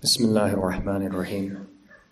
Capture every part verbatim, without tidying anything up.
Bismillahir Rahmanir Rahim.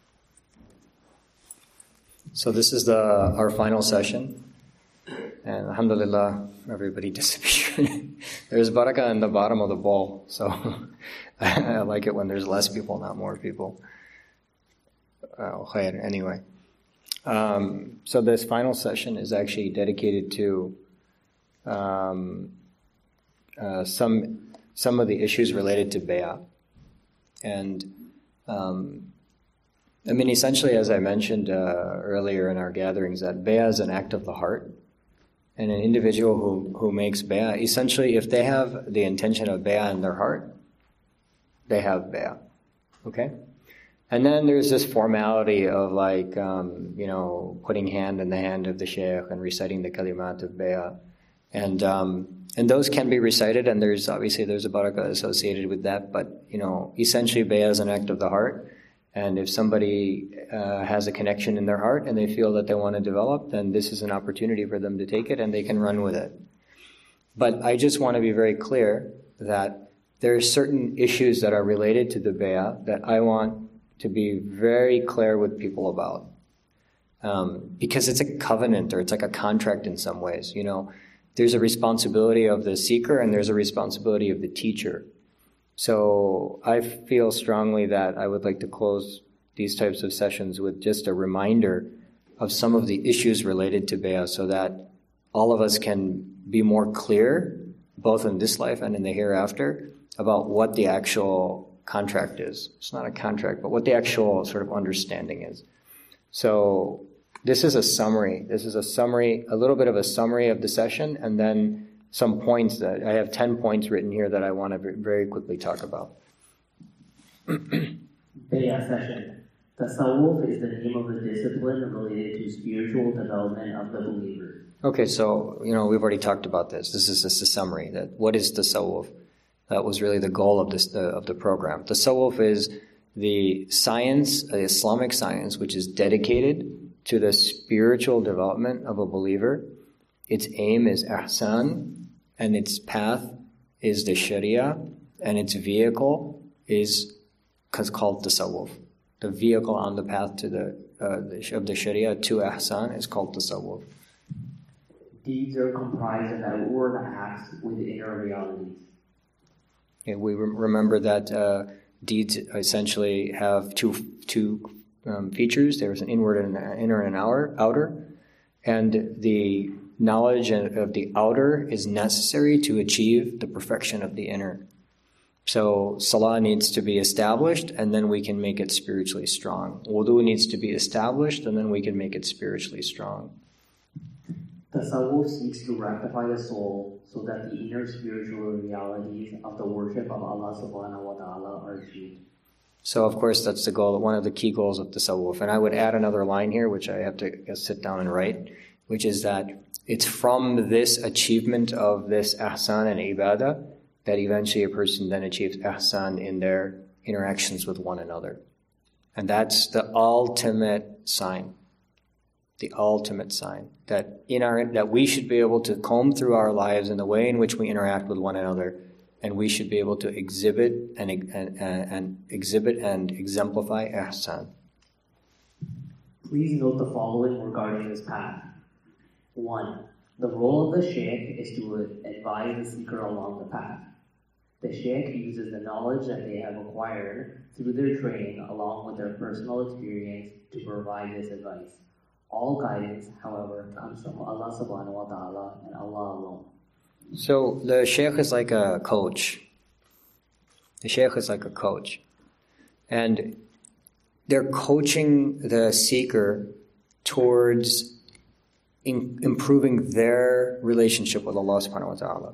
So this is the our final session, and alhamdulillah, everybody disappeared. There's barakah in the bottom of the bowl, so I like it when there's less people, not more people. Uh, anyway, um, so this final session is actually dedicated to um, uh, some some of the issues related to bay'ah. And, um, I mean, essentially, as I mentioned uh, earlier in our gatherings, that bay'ah is an act of the heart. And an individual who, who makes bay'ah, essentially, if they have the intention of bay'ah in their heart, they have bay'ah. Okay? And then there's this formality of like, um, you know, putting hand in the hand of the shaykh and reciting the kalimat of bay'ah. And, um, and those can be recited, and there's obviously there's a barakah associated with that, but, you know, essentially bay'ah is an act of the heart. And if somebody uh, has a connection in their heart and they feel that they want to develop, then this is an opportunity for them to take it and they can run with it. But I just want to be very clear that there are certain issues that are related to the bay'ah that I want to be very clear with people about. Um, because it's a covenant, or it's like a contract in some ways, you know. There's a responsibility of the seeker and there's a responsibility of the teacher. So I feel strongly that I would like to close these types of sessions with just a reminder of some of the issues related to bay'ah, so that all of us can be more clear, both in this life and in the hereafter, about what the actual contract is. It's not a contract, but what the actual sort of understanding is. So this is a summary. This is a summary, a little bit of a summary of the session, and then some points that, I have ten points written here that I want to very quickly talk about. Bay'ah session. Tasawwuf is the name of a discipline related to spiritual development of the believer. Okay, so, you know, we've already talked about this. This is just a summary. That what is tasawwuf? That was really the goal of this uh, of the program. Tasawwuf is the science, uh, Islamic science, which is dedicated to the spiritual development of a believer. Its aim is ihsan, and its path is the sharia, and its vehicle is called tasawwuf. The vehicle on the path to the, uh, the of the sharia to ihsan is called tasawwuf. Deeds are comprised of outward acts with inner realities. Okay, we re- remember that uh, deeds essentially have two two Um, features. There's an inward and an inner and an outer, outer, and the knowledge of the outer is necessary to achieve the perfection of the inner. So salah needs to be established, and then we can make it spiritually strong. Wudu needs to be established, and then we can make it spiritually strong. Tasawwuf seeks to rectify the soul so that the inner spiritual realities of the worship of Allah subhanahu wa ta'ala are achieved. So, of course, that's the goal, one of the key goals of tasawwuf. And I would add another line here, which I have to I guess, sit down and write, which is that it's from this achievement of this ihsan and ibadah that eventually a person then achieves ihsan in their interactions with one another. And that's the ultimate sign, the ultimate sign, that in our that we should be able to comb through our lives in the way in which we interact with one another, and we should be able to exhibit and, and, and exhibit and exemplify ihsan. Please note the following regarding this path. One, the role of the shaykh is to advise the seeker along the path. The shaykh uses the knowledge that they have acquired through their training along with their personal experience to provide this advice. All guidance, however, comes from Allah subhanahu wa ta'ala and Allah alone. So the shaykh is like a coach. The shaykh is like a coach. And they're coaching the seeker towards in, improving their relationship with Allah subhanahu wa ta'ala.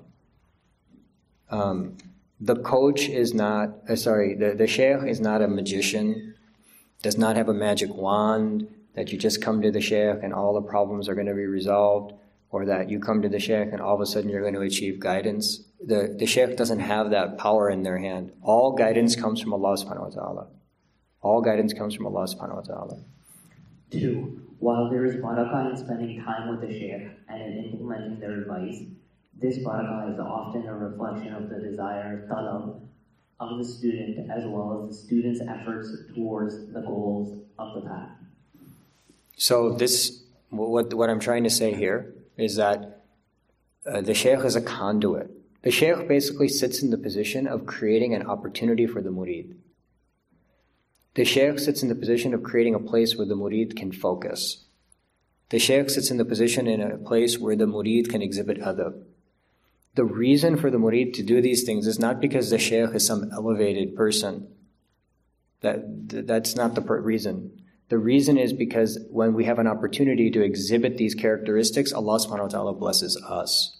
Um, the coach is not, uh, sorry, the, the shaykh is not a magician, does not have a magic wand that you just come to the shaykh and all the problems are going to be resolved. Or that you come to the shaykh and all of a sudden you're going to achieve guidance. The, the shaykh doesn't have that power in their hand. All guidance comes from Allah subhanahu wa ta'ala. All guidance comes from Allah subhanahu wa ta'ala. Two, while there is barakah in spending time with the shaykh and in implementing their advice, this barakah is often a reflection of the desire, talab, of the student as well as the student's efforts towards the goals of the path. So this, what, what I'm trying to say here is that uh, the shaykh is a conduit. The shaykh basically sits in the position of creating an opportunity for the murid. The shaykh sits in the position of creating a place where the murid can focus. The shaykh sits in the position in a place where the murid can exhibit adab. The reason for the murid to do these things is not because the shaykh is some elevated person. That, that's not the reason. The reason is because when we have an opportunity to exhibit these characteristics, Allah subhanahu wa ta'ala blesses us.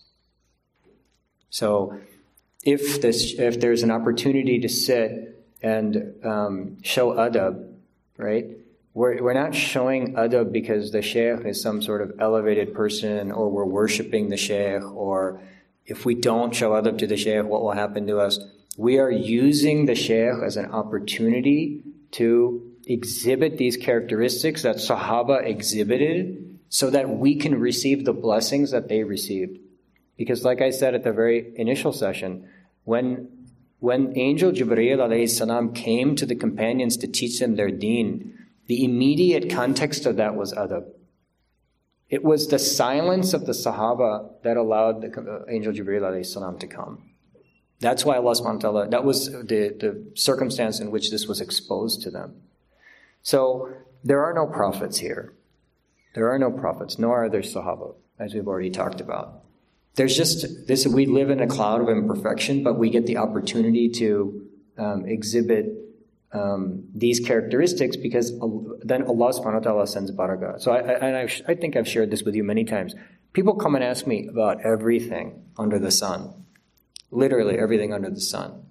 So if this, if there's an opportunity to sit and um, show adab, right? We're, we're not showing adab because the shaykh is some sort of elevated person, or we're worshipping the shaykh, or if we don't show adab to the shaykh, what will happen to us? We are using the shaykh as an opportunity to exhibit these characteristics that Sahaba exhibited so that we can receive the blessings that they received. Because like I said at the very initial session, when when Angel Jibreel alayhi salam came to the companions to teach them their deen, the immediate context of that was adab. It was the silence of the Sahaba that allowed the Angel Jibreel alayhi salam to come. That's why Allah subhanahu wa ta'ala, that was the, the circumstance in which this was exposed to them. So there are no prophets here. There are no prophets, nor are there Sahaba, as we've already talked about. There's just this, we live in a cloud of imperfection, but we get the opportunity to um, exhibit um, these characteristics because then Allah subhanahu wa ta'ala sends barakah. So I, I, and I've, I think I've shared this with you many times. People come and ask me about everything under the sun. Literally everything under the sun.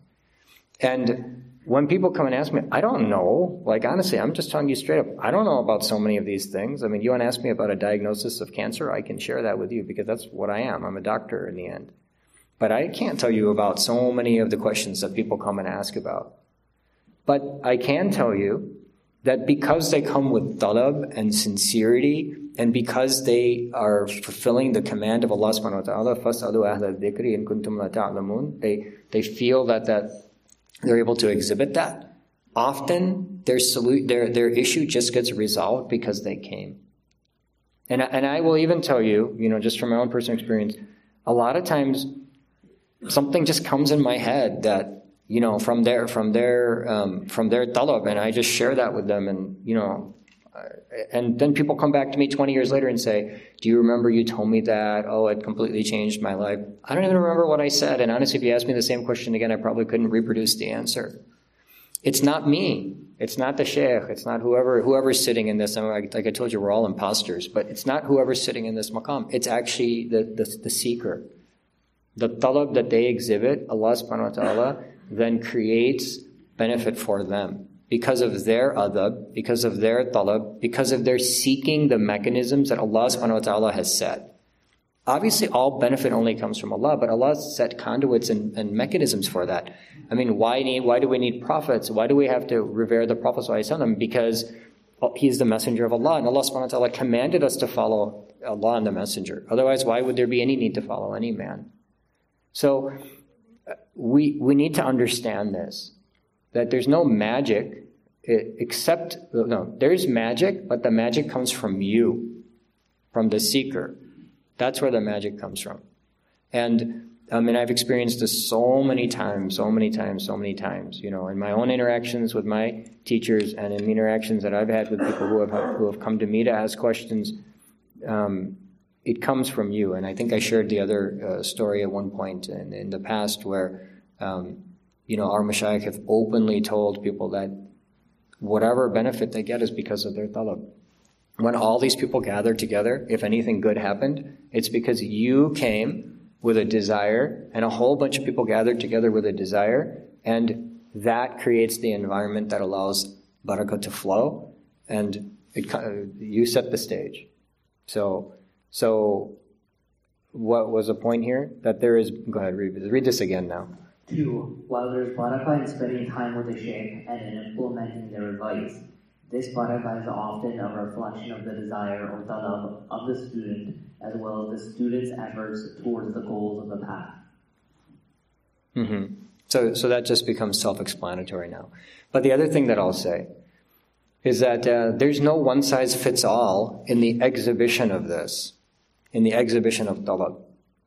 And when people come and ask me, I don't know. Like, honestly, I'm just telling you straight up, I don't know about so many of these things. I mean, you want to ask me about a diagnosis of cancer? I can share that with you because that's what I am. I'm a doctor in the end. But I can't tell you about so many of the questions that people come and ask about. But I can tell you that because they come with talab and sincerity, and because they are fulfilling the command of Allah subhanahu wa ta'ala, فَاسْأَلُوا أَهْلَ الذِّكْرِ إِن كُنْتُمْ لَا تَعْلَمُونَ, they, they feel that, that they're able to exhibit that. Often their, solu- their, their issue just gets resolved because they came. And, and I will even tell you, you know, just from my own personal experience, a lot of times something just comes in my head that, you know, from their, from their, um, from their talab, and I just share that with them, and, you know, and then people come back to me twenty years later and say, do you remember you told me that? Oh, it completely changed my life. I don't even remember what I said. And honestly, if you asked me the same question again, I probably couldn't reproduce the answer. It's not me. It's not the shaykh. It's not whoever, whoever's sitting in this. I mean, like I told you, we're all imposters, but it's not whoever's sitting in this maqam. It's actually the, the, the seeker. The talab that they exhibit, Allah subhanahu wa ta'ala then creates benefit for them. Because of their adab, because of their talab, because of their seeking the mechanisms that Allah subhanahu wa ta'ala has set. Obviously, all benefit only comes from Allah, but Allah has set conduits and, and mechanisms for that. I mean, why need, why do we need prophets? Why do we have to revere the Prophet sallallahu alaihi wasallam? Because he's the messenger of Allah, and Allah subhanahu wa ta'ala commanded us to follow Allah and the messenger. Otherwise, why would there be any need to follow any man? So, we we need to understand this. That there's no magic except, no, there's magic, but the magic comes from you, from the seeker. That's where the magic comes from. And I mean, I've experienced this so many times, so many times, so many times, you know, in my own interactions with my teachers and in interactions that I've had with people who have who have come to me to ask questions. Um, it comes from you. And I think I shared the other uh, story at one point in, in the past where um, you know, our mashayikh have openly told people that whatever benefit they get is because of their talab. When all these people gathered together, if anything good happened, it's because you came with a desire, and a whole bunch of people gathered together with a desire, and that creates the environment that allows barakah to flow, and it, you set the stage. So, so what was the point here? That there is, go ahead, read, read this again now. Two, while there is barakah in spending time with the shaykh and in implementing their advice, this barakah is often a reflection of the desire or talab of the student, as well as the student's efforts towards the goals of the path. Mm-hmm. So, so that just becomes self-explanatory now. But the other thing that I'll say is that uh, there's no one-size-fits-all in the exhibition of this, in the exhibition of talab.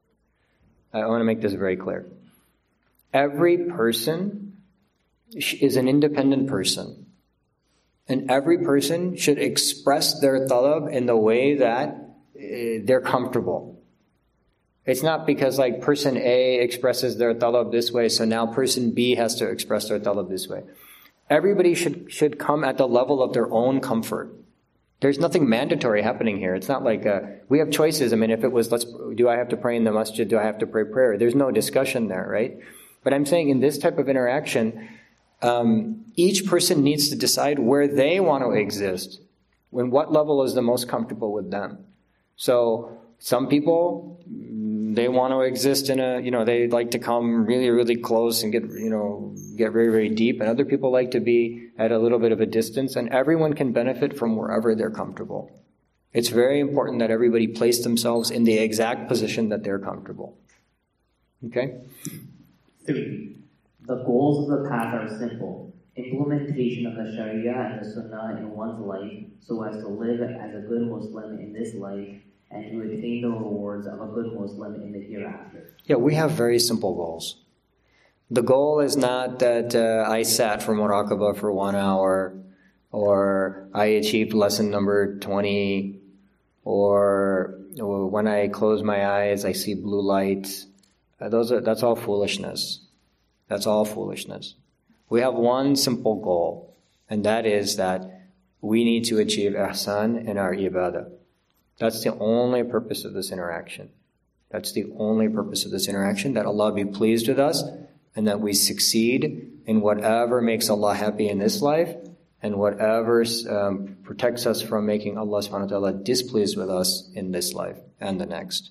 I want to make this very clear. Every person is an independent person. And every person should express their talab in the way that uh, they're comfortable. It's not because like person A expresses their talab this way, so now person B has to express their talab this way. Everybody should should come at the level of their own comfort. There's nothing mandatory happening here. It's not like uh, we have choices. I mean, if it was, let's, do I have to pray in the masjid? Do I have to pray prayer? There's no discussion there, right? But I'm saying in this type of interaction, um, each person needs to decide where they want to exist, when what level is the most comfortable with them. So some people, they want to exist in a, you know, they like to come really, really close and get, you know, get very, very deep. And other people like to be at a little bit of a distance. And everyone can benefit from wherever they're comfortable. It's very important that everybody place themselves in the exact position that they're comfortable. Okay? Three, the goals of the path are simple. Implementation of the Sharia and the Sunnah in one's life so as to live as a good Muslim in this life and to attain the rewards of a good Muslim in the hereafter. Yeah, we have very simple goals. The goal is not that uh, I sat for muraqabah for one hour, or I achieved lesson number twenty, or, or when I close my eyes, I see blue light. Uh, those are, that's all foolishness. That's all foolishness. We have one simple goal, and that is that we need to achieve ihsan in our ibadah. That's the only purpose of this interaction. That's the only purpose of this interaction, that Allah be pleased with us and that we succeed in whatever makes Allah happy in this life and whatever um, protects us from making Allah subhanahu wa ta'ala displeased with us in this life and the next.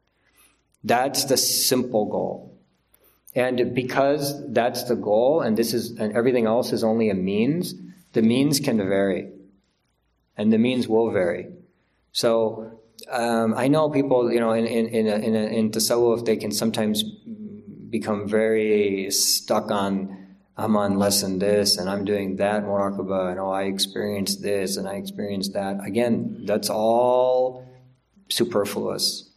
That's the simple goal. And because that's the goal, and this is, and everything else is only a means, the means can vary. And the means will vary. So um, I know people, you know, in in in, a, in, a, in tasawwuf, they can sometimes become very stuck on, I'm on lesson this, and I'm doing that muraqabah, and oh, I experienced this, and I experienced that. Again, that's all superfluous.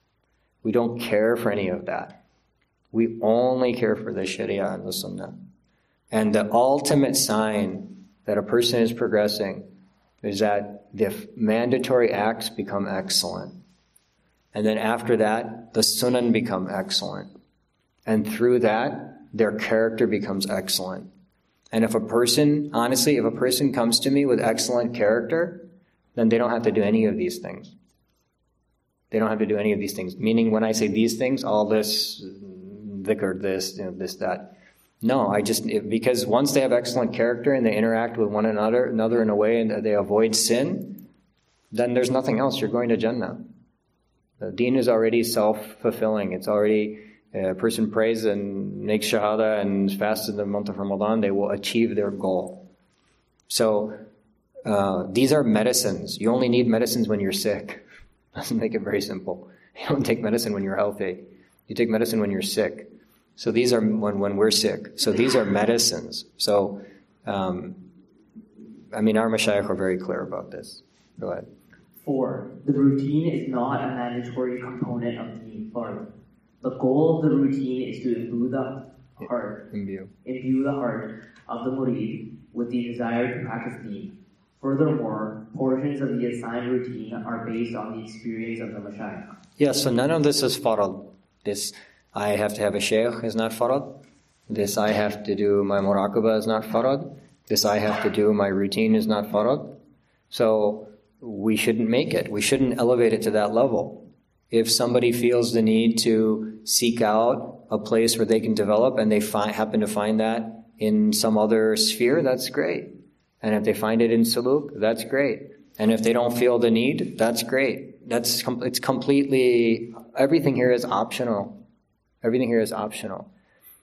We don't care for any of that. We only care for the Sharia and the Sunnah. And the ultimate sign that a person is progressing is that the mandatory acts become excellent. And then after that, the sunan become excellent. And through that, their character becomes excellent. And if a person, honestly, if a person comes to me with excellent character, then they don't have to do any of these things. They don't have to do any of these things. Meaning when I say these things, all this, dhikr, this, you know, this, that. No, I just, because once they have excellent character and they interact with one another, another in a way and they avoid sin, then there's nothing else. You're going to Jannah. The deen is already self-fulfilling. It's already, a person prays and makes shahada and fasts in the month of Ramadan, they will achieve their goal. So, uh, these are medicines. You only need medicines when you're sick. Doesn't make it very simple. You don't take medicine when you're healthy. You take medicine when you're sick. So these are when, when we're sick. So these are medicines. So, um, I mean, our mashayikh are very clear about this. Go ahead. Four, the routine is not a mandatory component of deen fard. The goal of the routine is to imbue the heart, imbue, imbue the heart of the murid with the desire to practice deen. Furthermore, portions of the assigned routine are based on the experience of the mashayikh. Yeah, so none of this is farad. This, I have to have a shaykh is not farad. This, I have to do my muraqabah is not farad. This, I have to do my routine is not farad. So, we shouldn't make it. We shouldn't elevate it to that level. If somebody feels the need to seek out a place where they can develop and they find, happen to find that in some other sphere, that's great. And if they find it in suluk, that's great. And if they don't feel the need, that's great. That's com- it's completely, everything here is optional. Everything here is optional.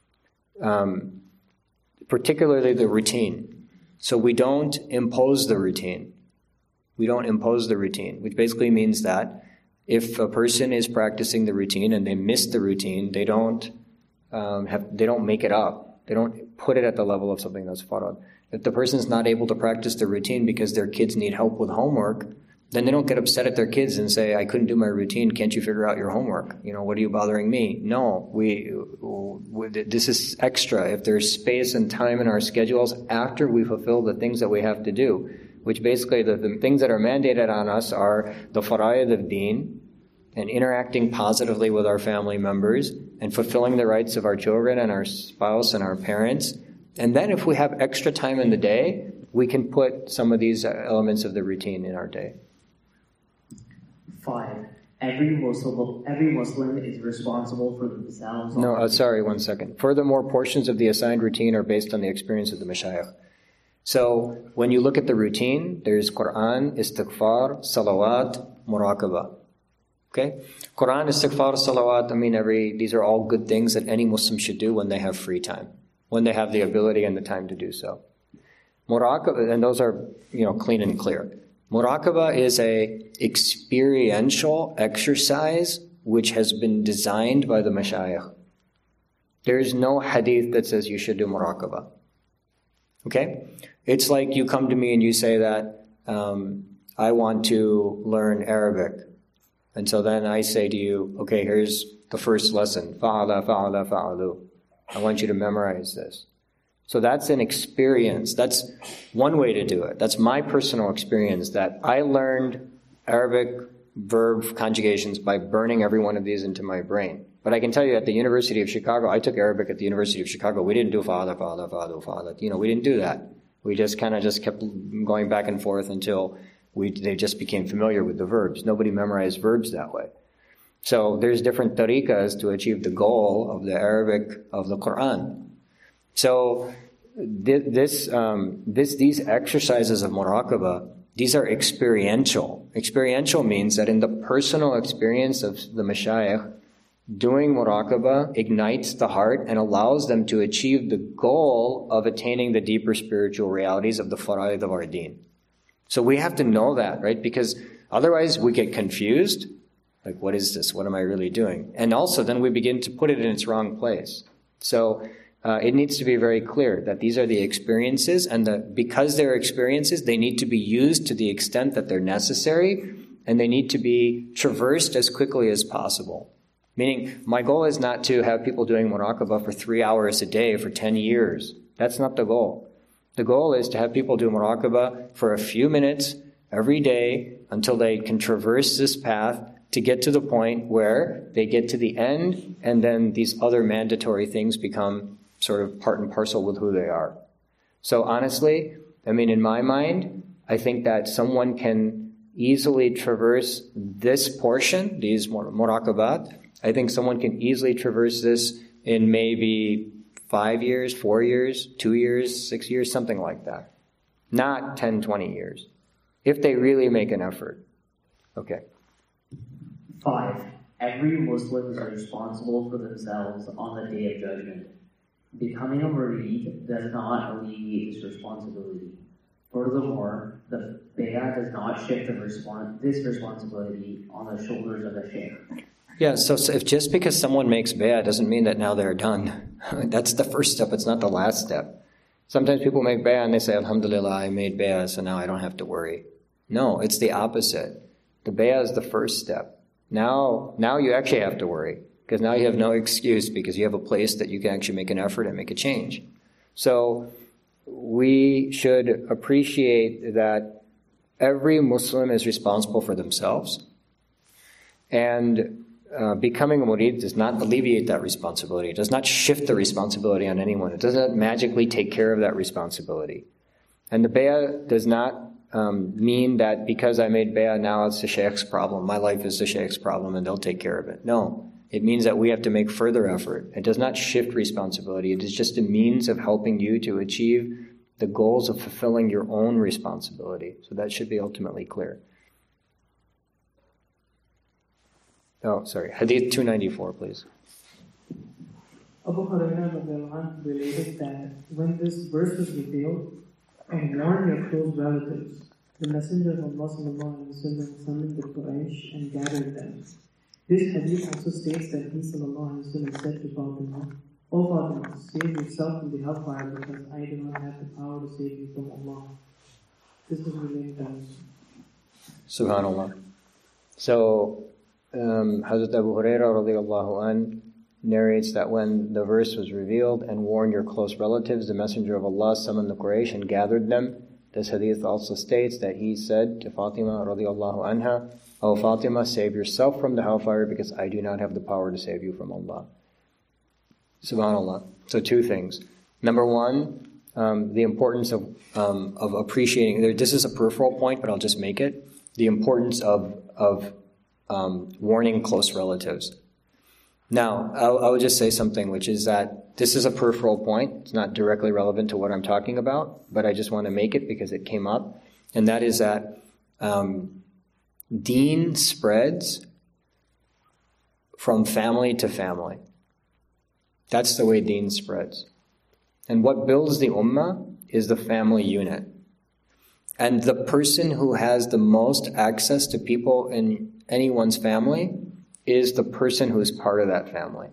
Um, particularly the routine. So we don't impose the routine. We don't impose the routine, which basically means that if a person is practicing the routine and they miss the routine, they don't um, have, they don't make it up. They don't put it at the level of something that's farad. If the person's not able to practice the routine because their kids need help with homework, then they don't get upset at their kids and say, I couldn't do my routine, can't you figure out your homework? You know, what are you bothering me? No, we, we this is extra. If there's space and time in our schedules after we fulfill the things that we have to do, which basically the, the things that are mandated on us are the fara'id of deen, and interacting positively with our family members, and fulfilling the rights of our children and our spouse and our parents. And then if we have extra time in the day, we can put some of these elements of the routine in our day. Five, every Muslim, every Muslim is responsible for themselves. No, uh, sorry, one second. Furthermore, portions of the assigned routine are based on the experience of the mashayikh. So when you look at the routine, there's Quran, istighfar, salawat, muraqabah. Okay? Quran, istighfar, salawat, I mean, every these are all good things that any Muslim should do when they have free time, when they have the ability and the time to do so. Muraqabah, and those are, you know, clean and clear. Muraqabah is a experiential exercise which has been designed by the mashayikh. There is no hadith that says you should do muraqabah. Okay? It's like you come to me and you say that um, I want to learn Arabic. And so then I say to you, okay, here's the first lesson. Fa'ala, fa'ala, fa'alu. I want you to memorize this. So that's an experience. That's one way to do it. That's my personal experience, that I learned Arabic verb conjugations by burning every one of these into my brain. But I can tell you at the University of Chicago, I took Arabic at the University of Chicago. We didn't do fa'ala, fa'ala, fa'alu, fa'ala. You know, we didn't do that. We just kind of just kept going back and forth until we they just became familiar with the verbs. Nobody memorized verbs that way. So there's different tariqas to achieve the goal of the Arabic of the Quran. So this, um, this, these exercises of muraqabah, these are experiential. Experiential means that in the personal experience of the mashayikh, doing muraqabah ignites the heart and allows them to achieve the goal of attaining the deeper spiritual realities of the fara'id of our deen. So we have to know that, right? Because otherwise we get confused. Like, what is this? What am I really doing? And also then we begin to put it in its wrong place. So Uh, it needs to be very clear that these are the experiences, and that because they're experiences, they need to be used to the extent that they're necessary, and they need to be traversed as quickly as possible. Meaning, my goal is not to have people doing muraqabah for three hours a day for ten years. That's not the goal. The goal is to have people do muraqabah for a few minutes every day until they can traverse this path to get to the point where they get to the end, and then these other mandatory things become sort of part and parcel with who they are. So honestly, I mean, in my mind, I think that someone can easily traverse this portion, these muraqabat. I think someone can easily traverse this in maybe five years, four years, two years, six years, something like that. Not ten, twenty years. If they really make an effort. Okay. Five, every Muslim is responsible for themselves on the Day of Judgment. Becoming a murid does not alleviate this responsibility. Furthermore, the bay'ah does not shift the respons- this responsibility on the shoulders of the shaykh. Yeah, so, so if just because someone makes bay'ah doesn't mean that now they're done. That's the first step, it's not the last step. Sometimes people make bay'ah and they say, Alhamdulillah, I made bay'ah, so now I don't have to worry. No, it's the opposite. The bay'ah is the first step. Now, now you actually have to worry. Because now you have no excuse, because you have a place that you can actually make an effort and make a change. So we should appreciate that every Muslim is responsible for themselves. And uh, becoming a murid does not alleviate that responsibility. It does not shift the responsibility on anyone. It does not magically take care of that responsibility. And the bay'ah does not um, mean that because I made bay'ah, now it's the shaykh's problem. My life is the shaykh's problem and they'll take care of it. No. It means that we have to make further effort. It does not shift responsibility. It is just a means of helping you to achieve the goals of fulfilling your own responsibility. So that should be ultimately clear. Oh, sorry. Hadith two ninety-four, please. Abu Hurairah related that when this verse was revealed, and warn your close relatives, the Messenger of Allah summoned the Quraysh and gathered them. This hadith also states that he sallallahu alayhi wa sallam said to Fatima, O Fatima, save yourself from the hellfire because I do not have the power to save you from Allah. This is related to Subhanallah. So, um, Hazrat Abu Hurairah radiallahu anh narrates that when the verse was revealed and warned your close relatives, the Messenger of Allah summoned the Quraysh and gathered them. This hadith also states that he said to Fatima radiallahu anha, O Fatima, save yourself from the hellfire because I do not have the power to save you from Allah. Subhanallah. So two things. Number one, um, the importance of um, of appreciating. This is a peripheral point, but I'll just make it. The importance of of um, warning close relatives. Now, I'll, I would just say something, which is that this is a peripheral point. It's not directly relevant to what I'm talking about, but I just want to make it because it came up, and that is that um, deen spreads from family to family. That's the way deen spreads. And what builds the ummah is the family unit. And the person who has the most access to people in anyone's family is the person who is part of that family.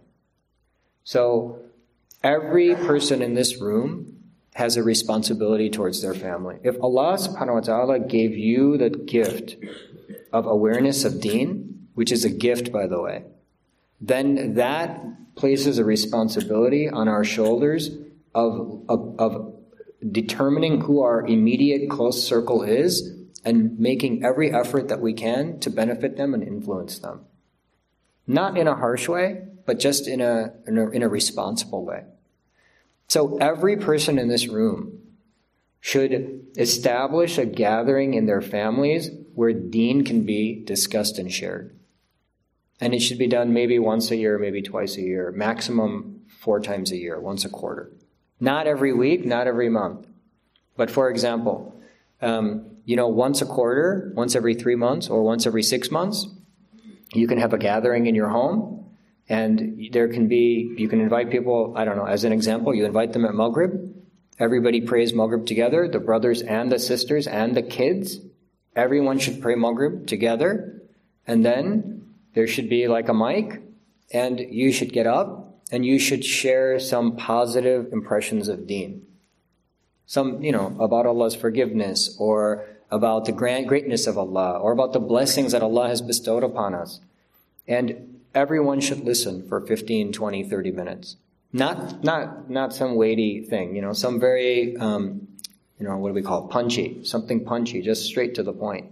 So every person in this room has a responsibility towards their family. If Allah subhanahu wa ta'ala gave you the gift of awareness of deen, which is a gift, by the way, then that places a responsibility on our shoulders of, of, of determining who our immediate close circle is and making every effort that we can to benefit them and influence them. Not in a harsh way, but just in a, in a, in a responsible way. So every person in this room should establish a gathering in their families where deen can be discussed and shared. And it should be done maybe once a year, maybe twice a year, maximum four times a year, once a quarter. Not every week, not every month. But for example, um, you know, once a quarter, once every three months, or once every six months, you can have a gathering in your home, and there can be, you can invite people, I don't know, as an example, you invite them at Maghrib, everybody prays Maghrib together, the brothers and the sisters and the kids, everyone should pray Maghrib together, and then there should be like a mic, and you should get up, and you should share some positive impressions of deen. Some, you know, about Allah's forgiveness, or about the grand greatness of Allah, or about the blessings that Allah has bestowed upon us. And everyone should listen for fifteen, twenty, thirty minutes. Not not not some weighty thing, you know, some very, um, you know, what do we call it? Punchy, something punchy, just straight to the point.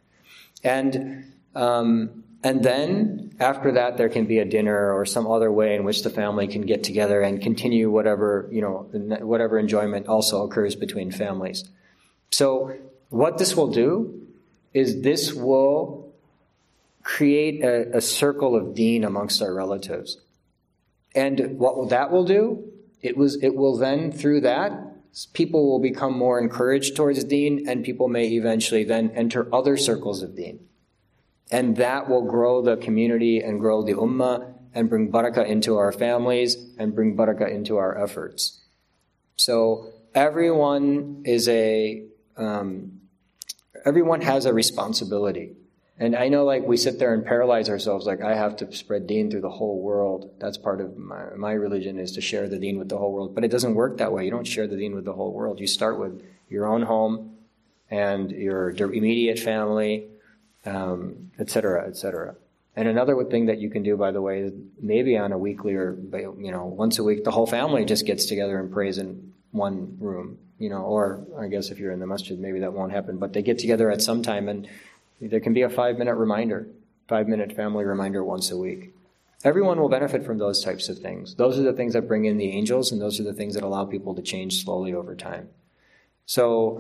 And um, and then after that, there can be a dinner or some other way in which the family can get together and continue whatever, you know, whatever enjoyment also occurs between families. So what this will do is this will create a, a circle of deen amongst our relatives. And what that will do, it was it will then, through that, people will become more encouraged towards deen, and people may eventually then enter other circles of deen. And that will grow the community and grow the ummah and bring barakah into our families and bring barakah into our efforts. So everyone is a, um, everyone has a responsibility. And I know, like, we sit there and paralyze ourselves, like, I have to spread deen through the whole world. That's part of my, my religion, is to share the deen with the whole world. But it doesn't work that way. You don't share the deen with the whole world. You start with your own home and your immediate family, um, et cetera, et cetera. And another thing that you can do, by the way, is maybe on a weekly or, you know, once a week, the whole family just gets together and prays in one room, you know, or I guess if you're in the masjid, maybe that won't happen, but they get together at some time, and there can be a five-minute reminder, five-minute family reminder once a week. Everyone will benefit from those types of things. Those are the things that bring in the angels, and those are the things that allow people to change slowly over time. So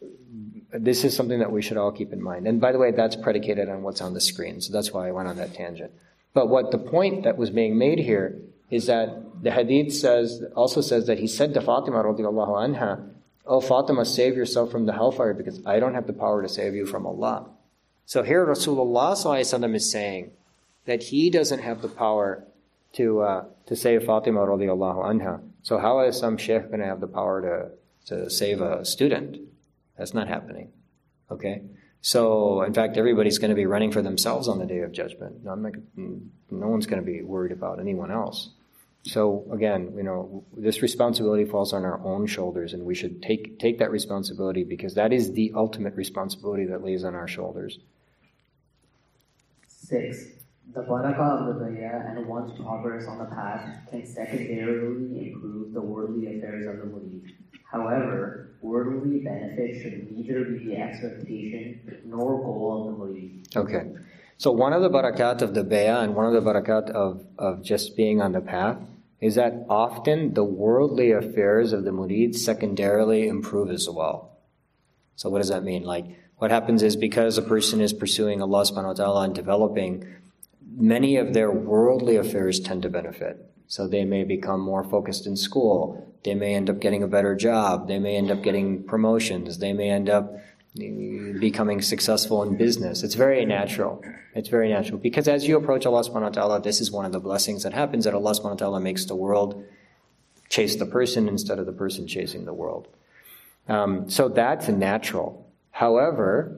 this is something that we should all keep in mind. And by the way, that's predicated on what's on the screen, so that's why I went on that tangent. But what the point that was being made here is that the hadith says, also says that he said to Fatima radiallahu anha, "Oh Fatima, save yourself from the hellfire because I don't have the power to save you from Allah." So here Rasulullah sallallahu alaihi wasallam is saying that he doesn't have the power to uh, to save Fatima radiallahu anha. So how is some sheikh going to have the power to, to save a student? That's not happening. Okay? So, in fact, everybody's going to be running for themselves on the Day of Judgment. No, I'm not, no one's going to be worried about anyone else. So again, you know, this responsibility falls on our own shoulders, and we should take take that responsibility, because that is the ultimate responsibility that lays on our shoulders. Six, the barakah of the bayah and one's progress on the path can secondarily improve the worldly affairs of the murid. However, worldly benefit should neither be the expectation nor goal of the murid. Okay. So one of the barakat of the bayah and one of the barakat of, of just being on the path is that often the worldly affairs of the murid secondarily improve as well. So what does that mean? Like, what happens is, because a person is pursuing Allah subhanahu wa ta'ala and developing, many of their worldly affairs tend to benefit. So they may become more focused in school, they may end up getting a better job, they may end up getting promotions, they may end up becoming successful in business. It's very natural. It's very natural. Because as you approach Allah subhanahu wa ta'ala, this is one of the blessings that happens, that Allah subhanahu wa ta'ala makes the world chase the person instead of the person chasing the world. Um, so that's natural. However,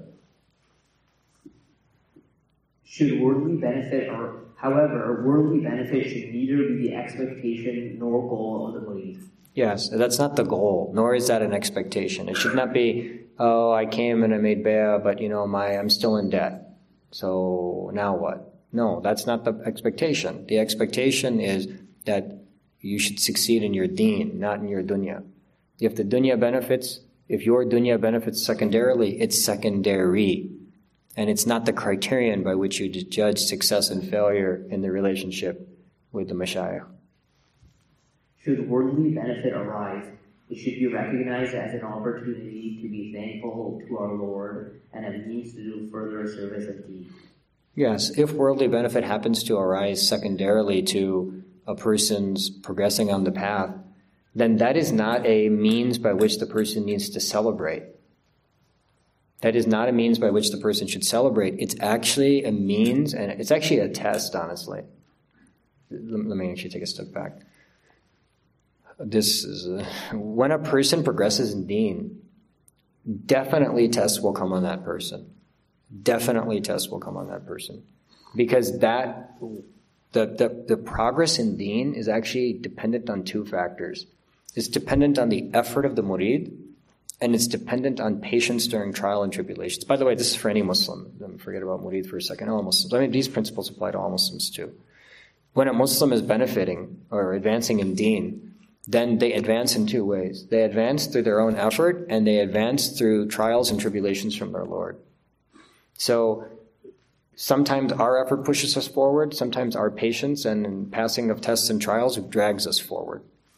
should worldly benefit or however, worldly benefit should neither be the expectation nor goal of the murid. Yes, that's not the goal, nor is that an expectation. It should not be, oh, I came and I made bayah, but you know, my I'm still in debt. So now what? No, that's not the expectation. The expectation is that you should succeed in your deen, not in your dunya. If the dunya benefits, if your dunya benefits secondarily, it's secondary. And it's not the criterion by which you judge success and failure in the relationship with the mashayikh. Should worldly benefit arise, it should be recognized as an opportunity to be thankful to our Lord and a means to do further service of deen. Yes, if worldly benefit happens to arise secondarily to a person's progressing on the path, then that is not a means by which the person needs to celebrate. That is not a means by which the person should celebrate. It's actually a means, and it's actually a test, honestly. Let me actually take a step back. This is a, when a person progresses in deen, definitely tests will come on that person. Definitely tests will come on that person. Because that the, the, the progress in deen is actually dependent on two factors. It's dependent on the effort of the murid, and it's dependent on patience during trial and tribulations. By the way, this is for any Muslim. Don't forget about murid for a second. All Muslims. I mean, these principles apply to all Muslims too. When a Muslim is benefiting or advancing in deen, then they advance in two ways. They advance through their own effort, and they advance through trials and tribulations from their Lord. So sometimes our effort pushes us forward, sometimes our patience and passing of tests and trials drags us forward.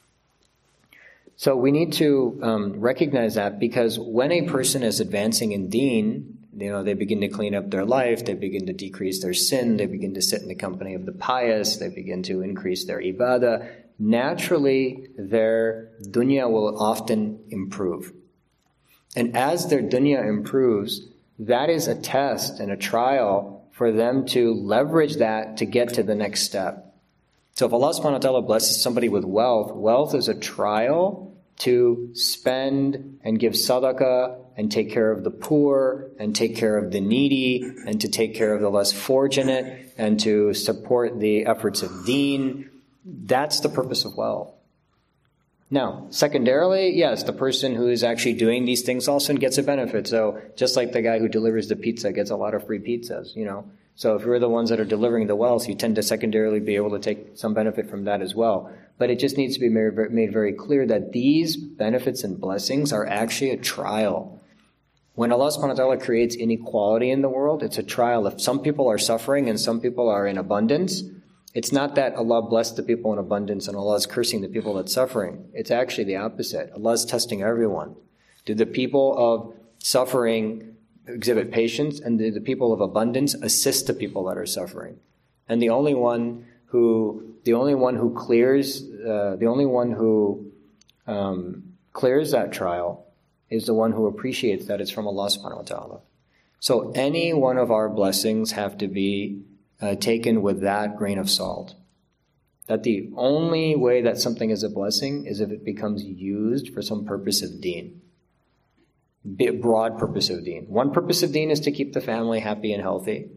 So we need to um, recognize that, because when a person is advancing in deen, you know, they begin to clean up their life, they begin to decrease their sin, they begin to sit in the company of the pious, they begin to increase their ibadah. Naturally, their dunya will often improve. And as their dunya improves, that is a test and a trial for them to leverage that to get to the next step. So if Allah subhanahu wa ta'ala blesses somebody with wealth, wealth is a trial to spend and give sadaqah and take care of the poor and take care of the needy and to take care of the less fortunate and to support the efforts of deen. That's the purpose of wealth. Now, secondarily, yes, the person who is actually doing these things also gets a benefit. So just like the guy who delivers the pizza gets a lot of free pizzas, you know. So if you're the ones that are delivering the wealth, you tend to secondarily be able to take some benefit from that as well. But it just needs to be made very clear that these benefits and blessings are actually a trial. When Allah subhanahu wa ta'ala creates inequality in the world, it's a trial. If some people are suffering and some people are in abundance, it's not that Allah blessed the people in abundance and Allah is cursing the people that's suffering. It's actually the opposite. Allah is testing everyone. Do the people of suffering exhibit patience, and do the people of abundance assist the people that are suffering? And the only one who, the only one who clears, uh, the only one who um, clears that trial is the one who appreciates that it's from Allah subhanahu wa ta'ala. So any one of our blessings have to be Uh, taken with that grain of salt. That the only way that something is a blessing is if it becomes used for some purpose of deen. Broad purpose of deen. One purpose of deen is to keep the family happy and healthy.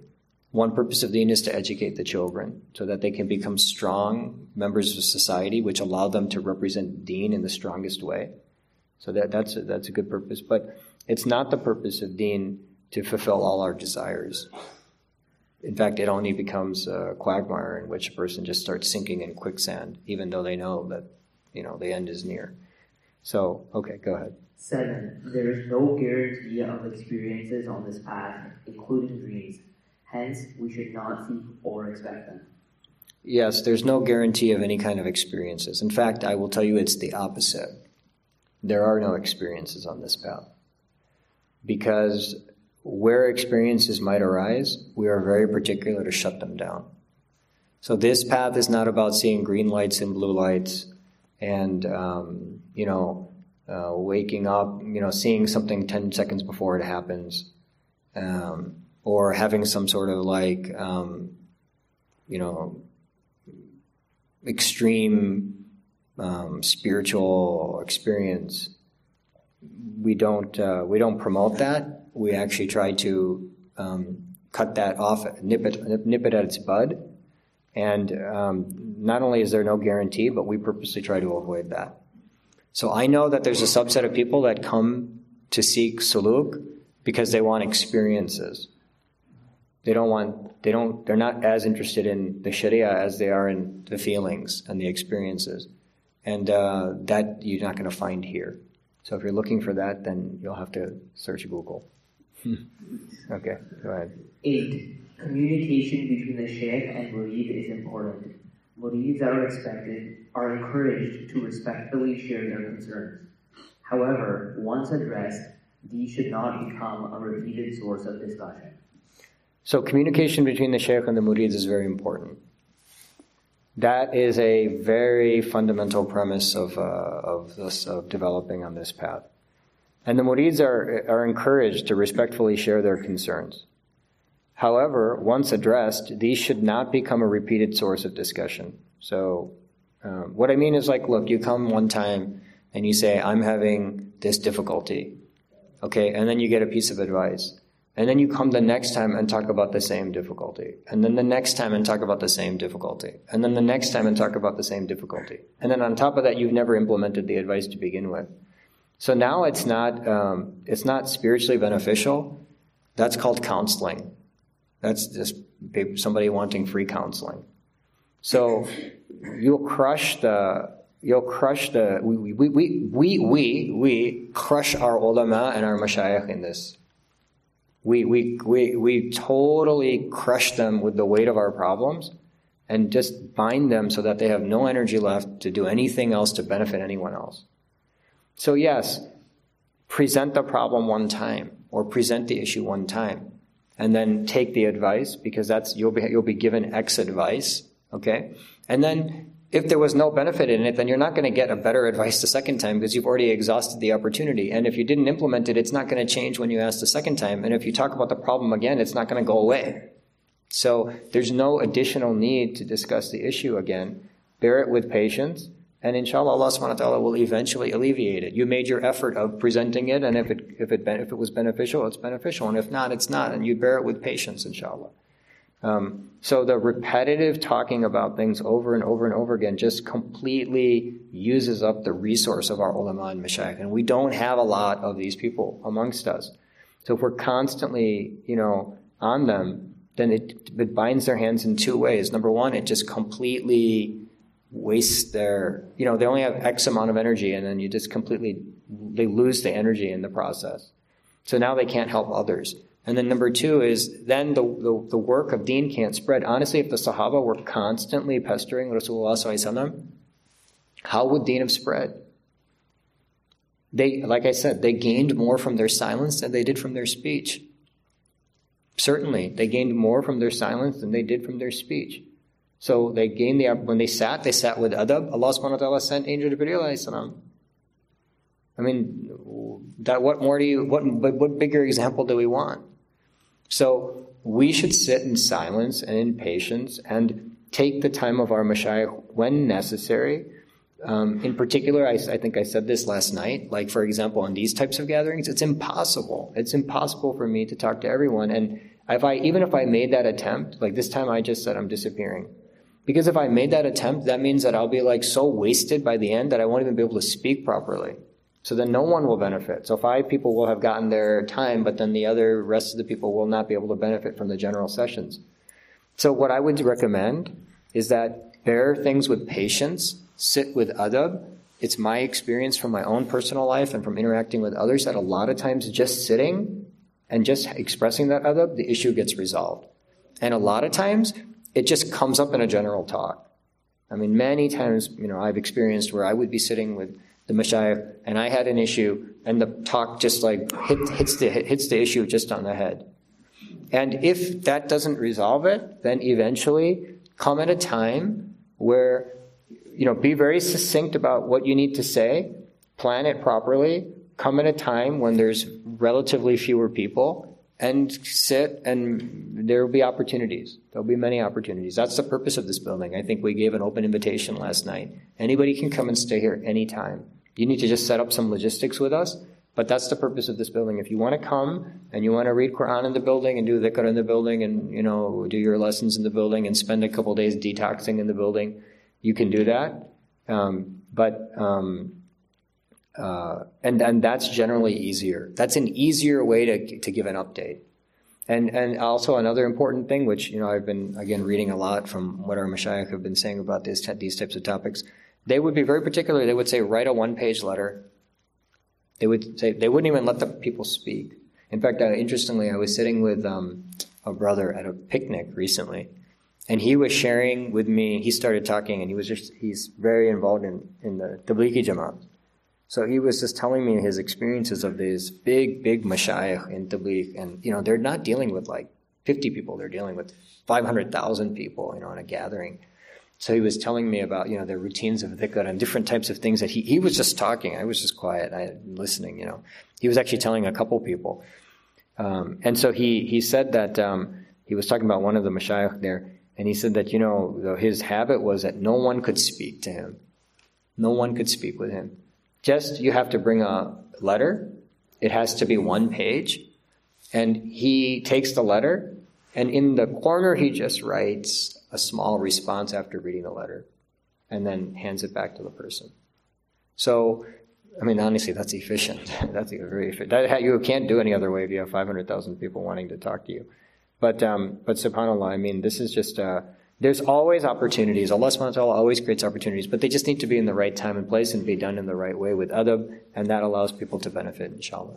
One purpose of deen is to educate the children so that they can become strong members of society, which allow them to represent deen in the strongest way. So that, that's, a, that's a good purpose. But it's not the purpose of deen to fulfill all our desires. In fact, it only becomes a quagmire in which a person just starts sinking in quicksand, even though they know that, you know, the end is near. So, okay, go ahead. Seven, there is no guarantee of experiences on this path, including dreams. Hence, we should not seek or expect them. Yes, there's no guarantee of any kind of experiences. In fact, I will tell you it's the opposite. There are no experiences on this path. Because where experiences might arise, we are very particular to shut them down. So this path is not about seeing green lights and blue lights and, um, you know, uh, waking up, you know, seeing something ten seconds before it happens, um, or having some sort of like, um, you know, extreme um, spiritual experience. We don't uh, we don't promote that. We actually try to um, cut that off, nip it, nip, nip it at its bud. And um, not only is there no guarantee, but we purposely try to avoid that. So I know that there's a subset of people that come to seek suluk because they want experiences. They don't want, they don't, they're not as interested in the sharia as they are in the feelings and the experiences. And uh, that you're not going to find here. So if you're looking for that, then you'll have to search Google. Okay, go ahead. Eight, communication between the shaykh and murid is important. Murids are expected, are encouraged to respectfully share their concerns. However, once addressed, these should not become a repeated source of discussion. So communication between the shaykh and the murids is very important. That is a very fundamental premise of uh, of this of developing on this path. And the murids are are encouraged to respectfully share their concerns. However, once addressed, these should not become a repeated source of discussion. So um, what I mean is like, look, you come one time and you say, I'm having this difficulty. Okay, and then you get a piece of advice. And then you come the next time and talk about the same difficulty. And then the next time and talk about the same difficulty. And then the next time and talk about the same difficulty. And then on top of that, you've never implemented the advice to begin with. So now it's not, um, it's not spiritually beneficial. That's called counseling. That's just somebody wanting free counseling. So you'll crush the, you'll crush the, we, we, we, we, we, we crush our ulama and our mashayikh in this. We, we, we, we totally crush them with the weight of our problems and just bind them so that they have no energy left to do anything else to benefit anyone else. So yes, present the problem one time or present the issue one time and then take the advice because that's, you'll be, you'll be given X advice, okay? And then if there was no benefit in it, then you're not going to get a better advice the second time because you've already exhausted the opportunity. And if you didn't implement it, it's not going to change when you ask the second time. And if you talk about the problem again, it's not going to go away. So there's no additional need to discuss the issue again. Bear it with patience, and inshallah, Allah subhanahu wa ta'ala will eventually alleviate it. You made your effort of presenting it, and if it if it if it was beneficial, it's beneficial, and if not, it's not. And you bear it with patience, inshallah. Um, so the repetitive talking about things over and over and over again just completely uses up the resource of our ulama and mashayikh. And we don't have a lot of these people amongst us. So if we're constantly, you know, on them, then it, it binds their hands in two ways. Number one, it just completely wastes their, you know, they only have X amount of energy and then you just completely, they lose the energy in the process. So now they can't help others. And then number two is then the, the, the work of deen can't spread. Honestly, if the Sahaba were constantly pestering Rasulullah sallallahu alaihi wasallam, how would deen have spread? They, like I said, they gained more from their silence than they did from their speech. Certainly, they gained more from their silence than they did from their speech. So they gained the, when they sat, they sat with adab. Allah subhanahu wa ta'ala sent Angel Jibreel alayhi salam. I mean, that what more do you, what, what bigger example do we want? So we should sit in silence and in patience and take the time of our mashayikh when necessary. Um, in particular, I, I think I said this last night, like for example, on these types of gatherings, it's impossible. It's impossible for me to talk to everyone. And If I, even if I made that attempt, like this time I just said I'm disappearing. Because if I made that attempt, that means that I'll be like so wasted by the end that I won't even be able to speak properly. So then no one will benefit. So five people will have gotten their time, but then the other rest of the people will not be able to benefit from the general sessions. So what I would recommend is that bear things with patience, sit with adab. It's my experience from my own personal life and from interacting with others that a lot of times just sitting and just expressing that adab, the issue gets resolved. And a lot of times, it just comes up in a general talk. I mean, many times, you know, I've experienced where I would be sitting with the mashayikh and I had an issue and the talk just like hit, hits the hits the issue just on the head. And if that doesn't resolve it, then eventually come at a time where, you know, be very succinct about what you need to say, plan it properly, come at a time when there's relatively fewer people, and sit, and there will be opportunities. There'll be many opportunities. That's the purpose of this building. I think we gave an open invitation last night. Anybody can come and stay here anytime. You need to just set up some logistics with us, but that's the purpose of this building. If you want to come and you want to read Quran in the building and do dhikr in the building and, you know, do your lessons in the building and spend a couple days detoxing in the building, you can do that. Um, but... Um, Uh, and, and that's generally easier. That's an easier way to, to give an update. And, and also another important thing, which, you know, I've been, again, reading a lot from what our mashayikh have been saying about this, these types of topics. They would be very particular. They would say, write a one-page letter. They would say, they wouldn't even let the people speak. In fact, uh, interestingly, I was sitting with um, a brother at a picnic recently, and he was sharing with me, he started talking, and he was just, he's very involved in, in the Tablighi Jamaat. So he was just telling me his experiences of these big, big mashayikh in Tabligh. And, you know, they're not dealing with like fifty people. They're dealing with five hundred thousand people, you know, in a gathering. So he was telling me about, you know, their routines of dhikr and different types of things that he, he was just talking. I was just quiet, I listening, you know. He was actually telling a couple people. Um, and so he, he said that, um, he was talking about one of the mashayikh there. And he said that, you know, his habit was that no one could speak to him. No one could speak with him. Just, you have to bring a letter. It has to be one page. And he takes the letter, and in the corner he just writes a small response after reading the letter, and then hands it back to the person. So, I mean, honestly, that's efficient. That's very efficient. That, you can't do any other way if you have five hundred thousand people wanting to talk to you. But, um, but subhanAllah, I mean, this is just... Uh, There's always opportunities. Allah subhanahu wa ta'ala always creates opportunities, but they just need to be in the right time and place and be done in the right way with adab, and that allows people to benefit, inshallah.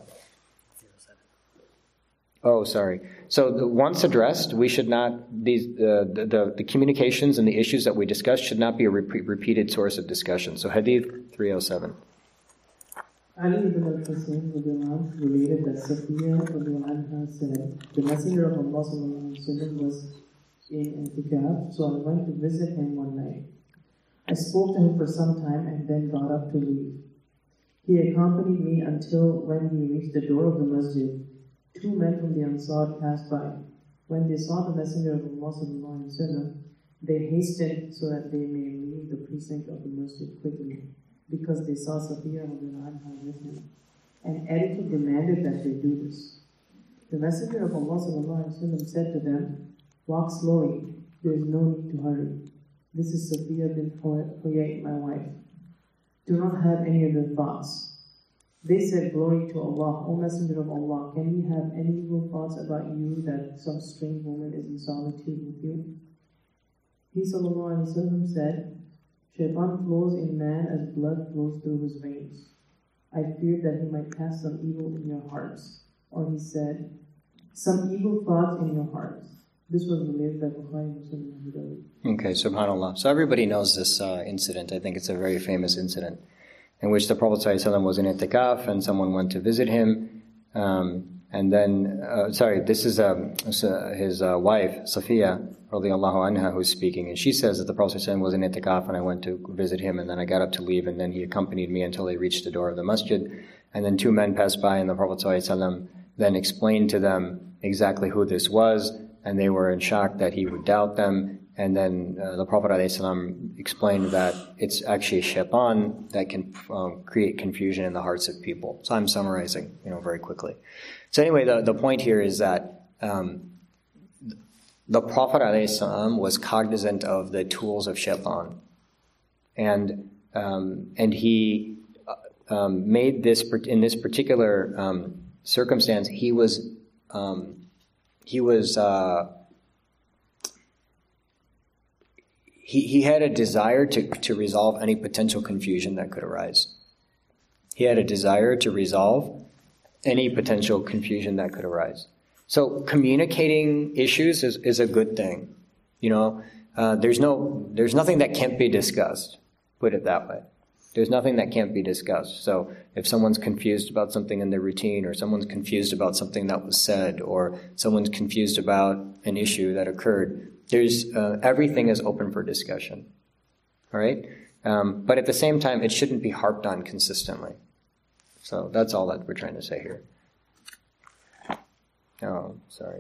Oh, sorry. So the, once addressed, we should not, these, uh, the, the, the communications and the issues that we discussed should not be a repeat, repeated source of discussion. So Hadith three oh seven. Ali ibn al-Husayn related that Safiya said, the Messenger of Allah sallallahu alaihi wasallam was in Intikaf, so I went to visit him one night. I spoke to him for some time and then got up to leave. He accompanied me until when we reached the door of the masjid. Two men from the Ansar passed by. When they saw the Messenger of Allah sallallahu alaihi wasallam, they hastened so that they may leave the precinct of the masjid quickly, because they saw Safiya with him. And etiquette demanded that they do this. The Messenger of Allah sallallahu alaihi wasallam said to them, walk slowly, there is no need to hurry. This is Safiya bint Huyay, my wife. Do not have any other thoughts. They said, glory to Allah, O Messenger of Allah, can we have any evil thoughts about you that some strange woman is in solitude with you? He sallallahu alaihi wasallam said, Shaitan flows in man as blood flows through his veins. I feared that he might cast some evil in your hearts. Or he said, some evil thoughts in your hearts. This was related by Bukhari, Muslim, and Abu Dawud. Okay, subhanAllah. So everybody knows this uh, incident. I think it's a very famous incident in which the Prophet ﷺ was in itikaf and someone went to visit him. Um, and then, uh, sorry, this is um, his uh, wife, Safiya, radiallahu anha, who's speaking. And she says that the Prophet ﷺ was in itikaf and I went to visit him, and then I got up to leave, and then he accompanied me until they reached the door of the masjid. And then two men passed by, and the Prophet ﷺ then explained to them exactly who this was. And they were in shock that he would doubt them. And then uh, the Prophet ﷺ explained that it's actually shaitan that can um, create confusion in the hearts of people. So I'm summarizing, you know, very quickly. So anyway, the, the point here is that um, the Prophet ﷺ was cognizant of the tools of shaitan. And, um, and he um, made this, in this particular um, circumstance, he was, um, he was, uh, he, he had a desire to, to resolve any potential confusion that could arise. He had a desire to resolve any potential confusion that could arise. So communicating issues is, is a good thing. You know, uh, there's no, there's nothing that can't be discussed. Put it that way. There's nothing that can't be discussed. So if someone's confused about something in their routine, or someone's confused about something that was said, or someone's confused about an issue that occurred, there's uh, everything is open for discussion. All right. Um, but at the same time, it shouldn't be harped on consistently. So that's all that we're trying to say here. Oh, sorry.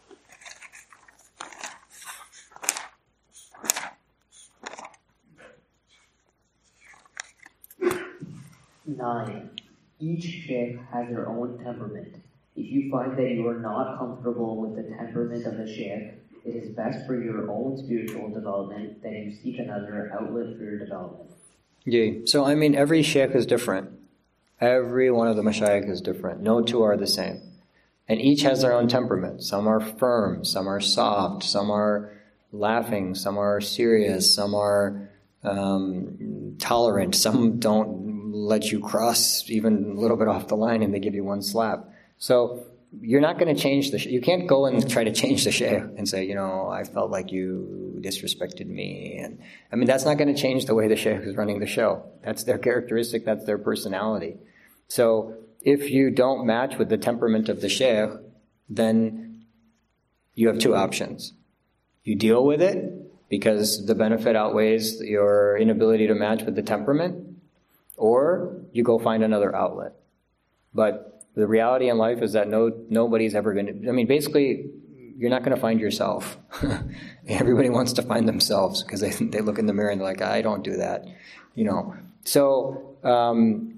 Nine. Each sheikh has their own temperament. If you find that you are not comfortable with the temperament of the sheikh, it is best for your own spiritual development that you seek another outlet for your development. Yeah. So, I mean, every sheikh is different. Every one of the mashayikh is different. No two are the same. And each has their own temperament. Some are firm, some are soft, some are laughing, some are serious, some are um, tolerant, some don't let you cross even a little bit off the line and they give you one slap. So you're not going to change the, sh- you can't go and try to change the shaykh and say, you know, I felt like you disrespected me. And I mean, that's not going to change the way the shaykh is running the show. That's their characteristic, that's their personality. So if you don't match with the temperament of the shaykh, then you have two options. You deal with it because the benefit outweighs your inability to match with the temperament, or you go find another outlet. But the reality in life is that no nobody's ever going to, I mean, basically, you're not going to find yourself. Everybody wants to find themselves because they they look in the mirror and they're like, I don't do that, you know. So, um,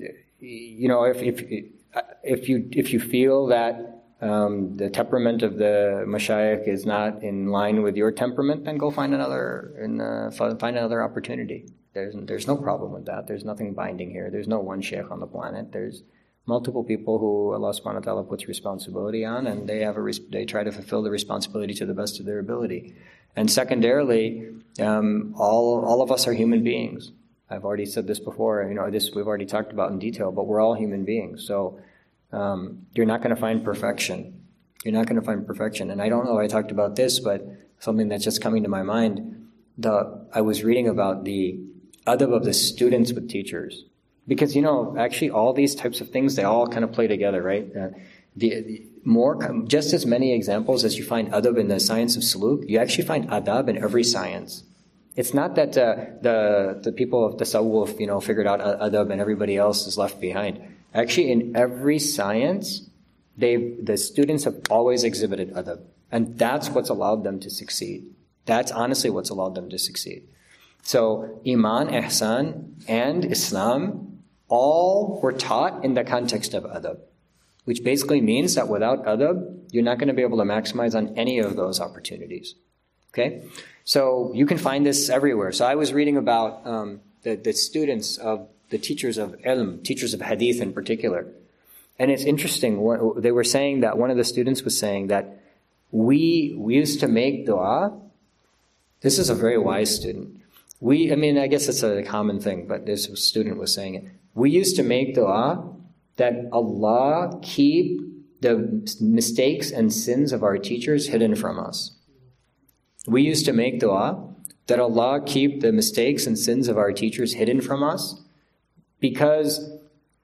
you know, if if if you if you feel that um, the temperament of the mashayikh is not in line with your temperament, then go find another and uh, find another opportunity. There's there's no problem with that. There's nothing binding here. There's no one sheikh on the planet. There's multiple people who Allah subhanahu wa ta'ala puts responsibility on, and they have a res- they try to fulfill the responsibility to the best of their ability. And secondarily, um, all all of us are human beings. I've already said this before, you know, this we've already talked about in detail, but we're all human beings. So um, you're not going to find perfection. You're not going to find perfection. And I don't know if I talked about this, but something that's just coming to my mind, the I was reading about the adab of the students with teachers. Because, you know, actually all these types of things, they all kind of play together, right? Uh, the, the more, just as many examples as you find adab in the science of suluk, you actually find adab in every science. It's not that uh, the the people of tasawwuf, you know, figured out adab and everybody else is left behind. Actually, in every science, they the students have always exhibited adab, and that's what's allowed them to succeed. That's honestly what's allowed them to succeed. So, Iman, Ihsan, and Islam all were taught in the context of adab, which basically means that without adab, you're not going to be able to maximize on any of those opportunities. Okay? So you can find this everywhere. So I was reading about um, the, the students of the teachers of ilm, teachers of hadith in particular. And it's interesting. They were saying that one of the students was saying that we, we used to make dua. This is a very wise student. We, I mean, I guess it's a common thing, but this student was saying it. We used to make dua that Allah keep the mistakes and sins of our teachers hidden from us. We used to make dua that Allah keep the mistakes and sins of our teachers hidden from us, because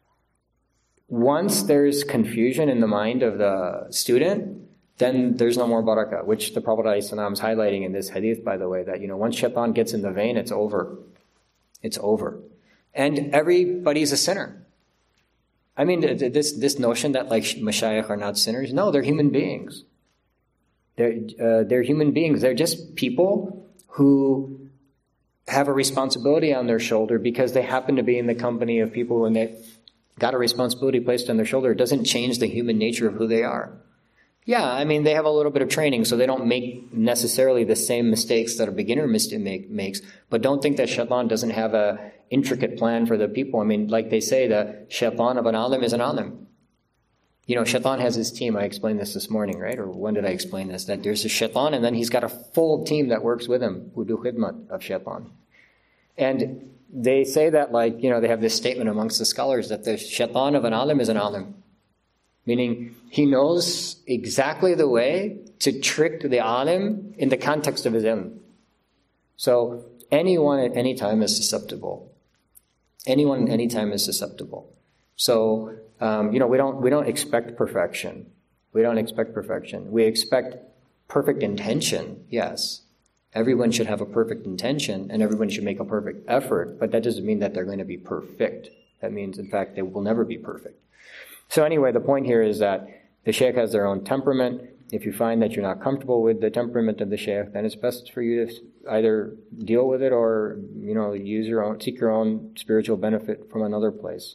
once there's confusion in the mind of the student, then there's no more barakah, which the Prophet ﷺ is highlighting in this hadith, by the way, that, you know, once shaitan gets in the vein, it's over. It's over. And everybody's a sinner. I mean, this this notion that, like, mashayikh are not sinners, no, they're human beings. They're, uh, they're human beings. They're just people who have a responsibility on their shoulder because they happen to be in the company of people and they got a responsibility placed on their shoulder. It doesn't change the human nature of who they are. Yeah, I mean, they have a little bit of training, so they don't make necessarily the same mistakes that a beginner make, makes. But don't think that shaitan doesn't have a intricate plan for the people. I mean, like they say, the shaitan of an alim is an alim. You know, shaitan has his team. I explained this this morning, right? Or when did I explain this? That there's a shaitan, and then he's got a full team that works with him who do khidmat of shaitan. And they say that, like, you know, they have this statement amongst the scholars that the shaitan of an alim is an alim. Meaning, he knows exactly the way to trick the alim in the context of his ilm. So, anyone at any time is susceptible. Anyone at any time is susceptible. So, um, you know, we don't we don't expect perfection. We don't expect perfection. We expect perfect intention, yes. Everyone should have a perfect intention, and everyone should make a perfect effort, but that doesn't mean that they're going to be perfect. That means, in fact, they will never be perfect. So anyway, the point here is that the sheikh has their own temperament. If you find that you're not comfortable with the temperament of the sheikh, then it's best for you to either deal with it or, you know, use your own, seek your own spiritual benefit from another place.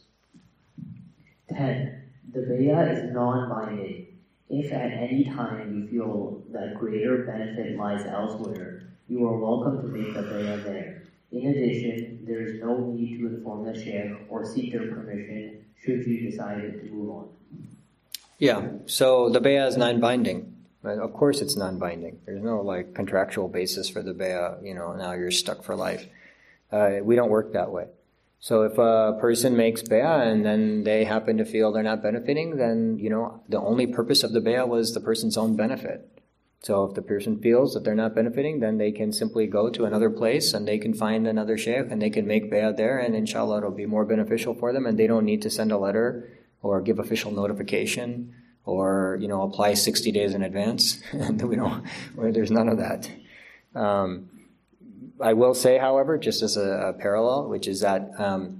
ten. The bay'ah is non-binding. If at any time you feel that greater benefit lies elsewhere, you are welcome to make the bay'ah there. In addition, there is no need to inform the sheikh or seek their permission should you decide to move on. Yeah, so the bay'ah is non-binding. Of course it's non-binding. There's no like contractual basis for the bay'ah, you know, now you're stuck for life. Uh, we don't work that way. So if a person makes bay'ah and then they happen to feel they're not benefiting, then, you know, the only purpose of the bay'ah was the person's own benefit. So if the person feels that they're not benefiting, then they can simply go to another place and they can find another sheikh and they can make bay'ah there, and inshallah it'll be more beneficial for them, and they don't need to send a letter or give official notification or, you know, apply sixty days in advance. we don't, where there's none of that. Um, I will say, however, just as a, a parallel, which is that um,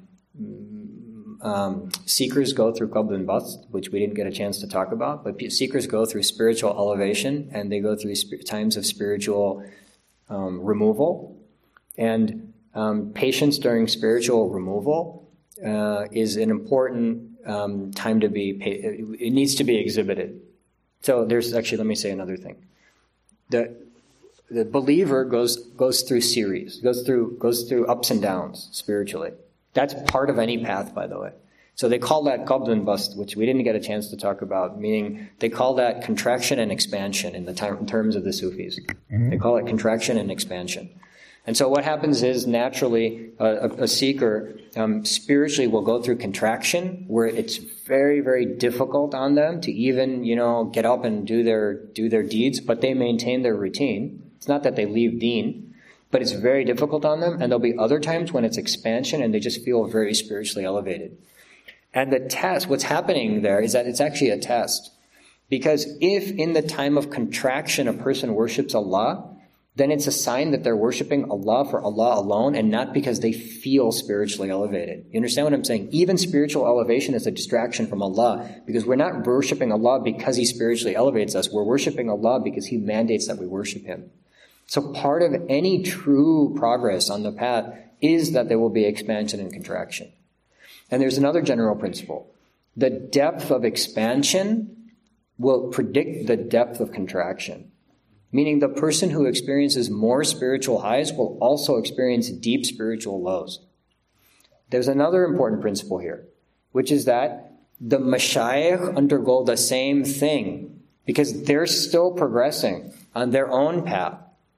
um, seekers go through qabd and bast, which we didn't get a chance to talk about, but seekers go through spiritual elevation and they go through sp- times of spiritual um, removal. And um, patience during spiritual removal uh, is an important um, time to be, pa- it needs to be exhibited. So there's actually, let me say another thing. The The believer goes goes through series, goes through goes through ups and downs spiritually. That's part of any path, by the way. So they call that qabd and bast, which we didn't get a chance to talk about, meaning they call that contraction and expansion in the ter- in terms of the Sufis. Mm-hmm. They call it contraction and expansion. And so what happens is, naturally, a, a, a seeker um, spiritually will go through contraction, where it's very, very difficult on them to even, you know, get up and do their do their deeds, but they maintain their routine. It's not that they leave deen, but it's very difficult on them. And there'll be other times when it's expansion and they just feel very spiritually elevated. And the test, what's happening there is that it's actually a test. Because if in the time of contraction a person worships Allah, then it's a sign that they're worshiping Allah for Allah alone and not because they feel spiritually elevated. You understand what I'm saying? Even spiritual elevation is a distraction from Allah, because we're not worshiping Allah because He spiritually elevates us. We're worshiping Allah because He mandates that we worship Him. So part of any true progress on the path is that there will be expansion and contraction. And there's another general principle. The depth of expansion will predict the depth of contraction. Meaning the person who experiences more spiritual highs will also experience deep spiritual lows. There's another important principle here, which is that the mashayikh undergo the same thing because they're still progressing on their own path.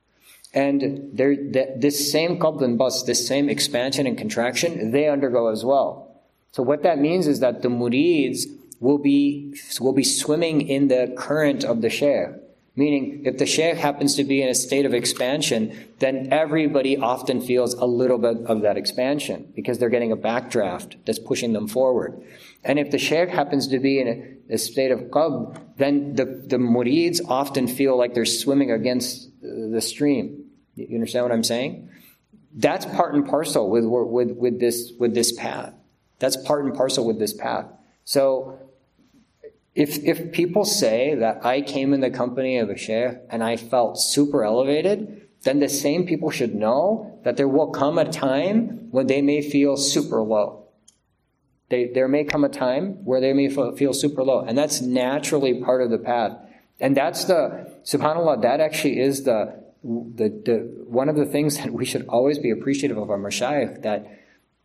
And this same qabd and bast, this same expansion and contraction, they undergo as well. So what that means is that the murids will be, will be swimming in the current of the shaykh. Meaning, if the shaykh happens to be in a state of expansion, then everybody often feels a little bit of that expansion because they're getting a backdraft that's pushing them forward. And if the shaykh happens to be in a, a state of qabd, then the, the murids often feel like they're swimming against the stream. You understand what I'm saying? That's part and parcel with, with, with this, with this path. That's part and parcel with this path. So, If if people say that I came in the company of a shaykh and I felt super elevated, then the same people should know that there will come a time when they may feel super low. They, there may come a time where they may feel super low. And that's naturally part of the path. And that's the, subhanAllah, that actually is the, the, the one of the things that we should always be appreciative of our mashayikh, that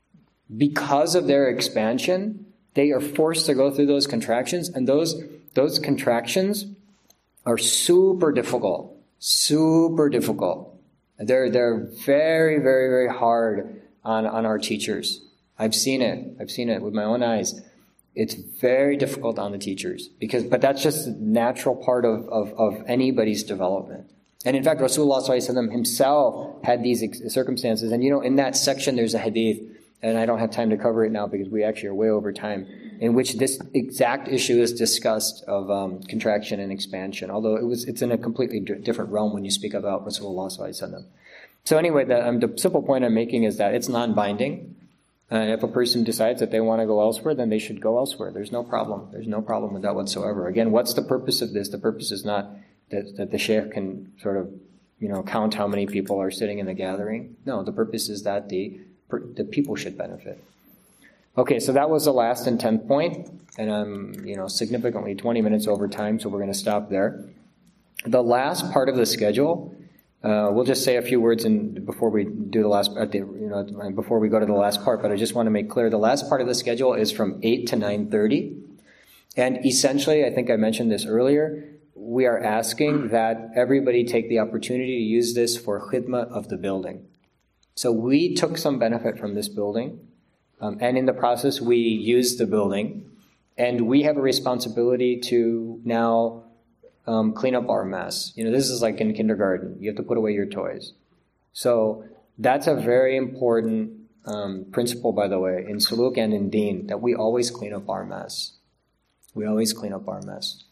because of their expansion, they are forced to go through those contractions, and those those contractions are super difficult, super difficult. They're they're very, very, very hard on, on our teachers. I've seen it. I've seen it with my own eyes. It's very difficult on the teachers, because, but that's just a natural part of, of, of anybody's development. And in fact, Rasulullah sallallahu alaihi wasallam himself had these circumstances. And you know, in that section, there's a hadith, and I don't have time to cover it now because we actually are way over time, in which this exact issue is discussed of um, contraction and expansion. Although it was, it's in a completely d- different realm when you speak about Rasulullah sallallahu alaihi wasallam. So anyway, the, um, the simple point I'm making is that it's non-binding. And uh, if a person decides that they want to go elsewhere, then they should go elsewhere. There's no problem. There's no problem with that whatsoever. Again, what's the purpose of this? The purpose is not that, that the sheikh can sort of, you know, count how many people are sitting in the gathering. No, the purpose is that the the people should benefit. Okay, so that was the last and tenth point, and I'm, you know, significantly twenty minutes over time, so we're going to stop there. The last part of the schedule, uh, we'll just say a few words in before we do the last, at the, you know, before we go to the last part. But I just want to make clear the last part of the schedule is from eight to nine thirty, and essentially, I think I mentioned this earlier, we are asking that everybody take the opportunity to use this for khidmah of the building. So we took some benefit from this building, um, and in the process we used the building, and we have a responsibility to now um, clean up our mess. You know, this is like in kindergarten. You have to put away your toys. So that's a very important um, principle, by the way, in suluk and in deen, that we always clean up our mess. We always clean up our mess.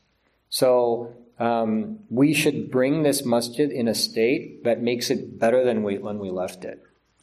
So um, we should bring this masjid in a state that makes it better than we, when we left it.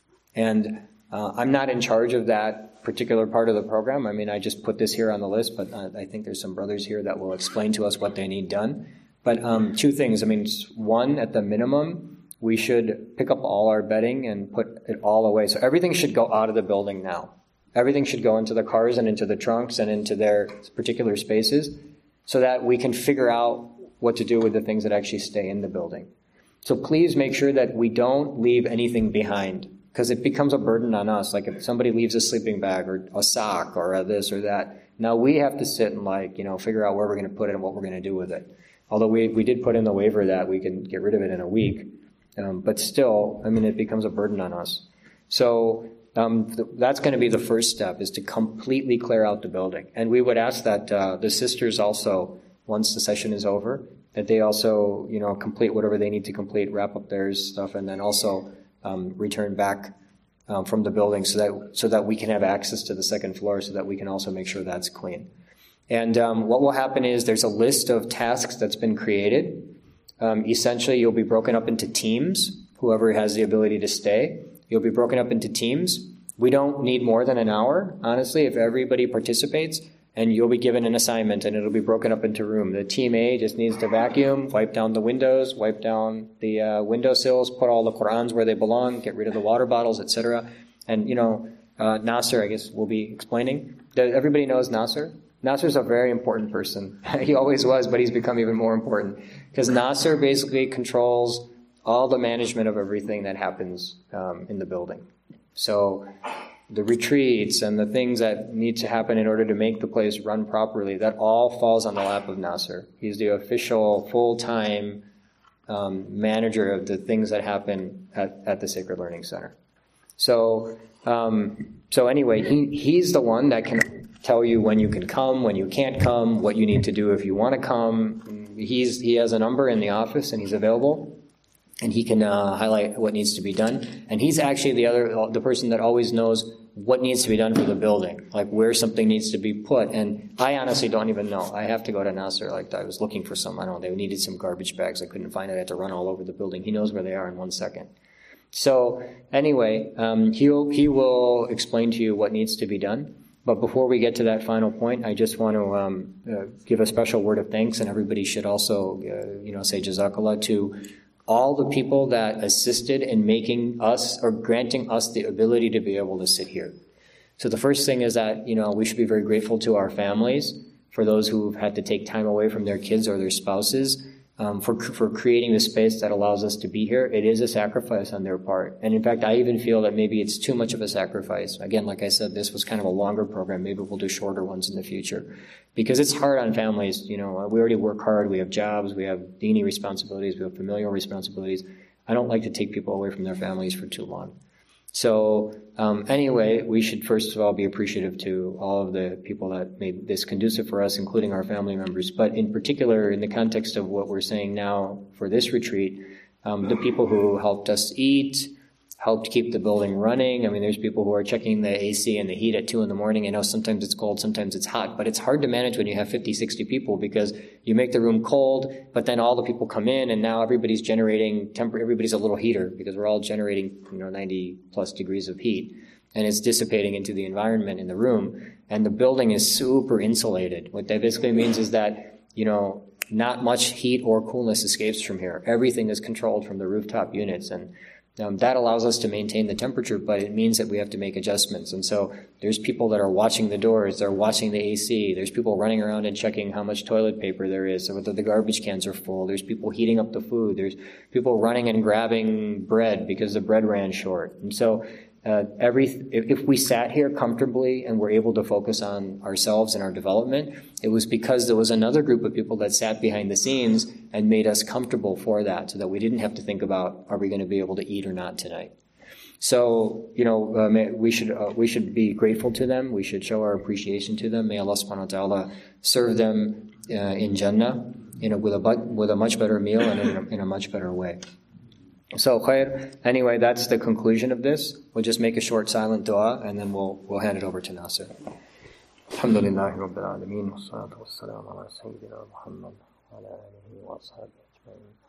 And uh, I'm not in charge of that particular part of the program. I mean, I just put this here on the list, but uh, I think there's some brothers here that will explain to us what they need done. But um, two things. I mean, one, at the minimum, we should pick up all our bedding and put it all away. So everything should go out of the building now. Everything should go into the cars and into the trunks and into their particular spaces, so that we can figure out what to do with the things that actually stay in the building. So please make sure that we don't leave anything behind, because it becomes a burden on us. Like if somebody leaves a sleeping bag or a sock or a this or that, now we have to sit and like, you know, figure out where we're going to put it and what we're going to do with it. Although we we did put in the waiver that we can get rid of it in a week, um, but still, I mean, it becomes a burden on us. So um, th- that's going to be the first step, is to completely clear out the building. And we would ask that uh, the sisters also, once the session is over, that they also, you know, complete whatever they need to complete, wrap up their stuff, and then also Um, return back um, from the building, so that so that we can have access to the second floor, so that we can also make sure that's clean. And um, what will happen is there's a list of tasks that's been created. Um, essentially, you'll be broken up into teams. Whoever has the ability to stay, you'll be broken up into teams. We don't need more than an hour, honestly, if everybody participates. And you'll be given an assignment, and it'll be broken up into room. The team A just needs to vacuum, wipe down the windows, wipe down the uh, windowsills, put all the Qur'ans where they belong, get rid of the water bottles, et cetera. And, you know, uh, Nasser, I guess, will be explaining. Everybody knows Nasser? Nasser's a very important person. He always was, but he's become even more important. Because Nasser basically controls all the management of everything that happens um, in the building. So the retreats and the things that need to happen in order to make the place run properly, that all falls on the lap of Nasser. He's the official, full-time um, manager of the things that happen at, at the Sacred Learning Center. So, um, so anyway, he, he's the one that can tell you when you can come, when you can't come, what you need to do if you want to come. He's, he has a number in the office, and he's available. And he can uh, highlight what needs to be done. And he's actually the other, the person that always knows what needs to be done for the building, like where something needs to be put. And I honestly don't even know. I have to go to Nasser. Like I was looking for some, I don't know, they needed some garbage bags. I couldn't find it. I had to run all over the building. He knows where they are in one second. So anyway, um, he'll, he will explain to you what needs to be done. But before we get to that final point, I just want to um, uh, give a special word of thanks, and everybody should also, uh, you know, say Jazakallah to all the people that assisted in making us, or granting us, the ability to be able to sit here. So the first thing is that, you know, we should be very grateful to our families for those who've had to take time away from their kids or their spouses, um, for for creating the space that allows us to be here. It is a sacrifice on their part. And in fact, I even feel that maybe it's too much of a sacrifice. Again, like I said, this was kind of a longer program. Maybe we'll do shorter ones in the future. Because it's hard on families. You know, we already work hard. We have jobs. We have dini responsibilities. We have familial responsibilities. I don't like to take people away from their families for too long. So um, anyway, we should first of all be appreciative to all of the people that made this conducive for us, including our family members. But in particular, in the context of what we're saying now for this retreat, um, the people who helped us eat, helped keep the building running. I mean, there's people who are checking the A C and the heat at two in the morning. I know sometimes it's cold, sometimes it's hot, but it's hard to manage when you have fifty, sixty people because you make the room cold, but then all the people come in and now everybody's generating temper, everybody's a little heater because we're all generating, you know, ninety plus degrees of heat and it's dissipating into the environment in the room. And the building is super insulated. What that basically means is that, you know, not much heat or coolness escapes from here. Everything is controlled from the rooftop units, and Um, that allows us to maintain the temperature, but it means that we have to make adjustments. And so there's people that are watching the doors, they're watching the A C, there's people running around and checking how much toilet paper there is, or whether the garbage cans are full, there's people heating up the food, there's people running and grabbing bread because the bread ran short. And so uh, every if, if we sat here comfortably and were able to focus on ourselves and our development, it was because there was another group of people that sat behind the scenes and made us comfortable for that, so that we didn't have to think about, are we going to be able to eat or not tonight? So, you know, uh, may, we should uh, we should be grateful to them. We should show our appreciation to them. May Allah subhanahu wa ta'ala serve them uh, in Jannah you know, with a with a much better meal and in a, in a much better way. So, khair. Anyway, that's the conclusion of this. We'll just make a short silent dua and then we'll we'll hand it over to Nasir. Alhamdulillahi Rabbil Alameen. Wassalatu wassalamu ala Sayyidina Muhammad wa ala alihi wa ashabihi ajma'in.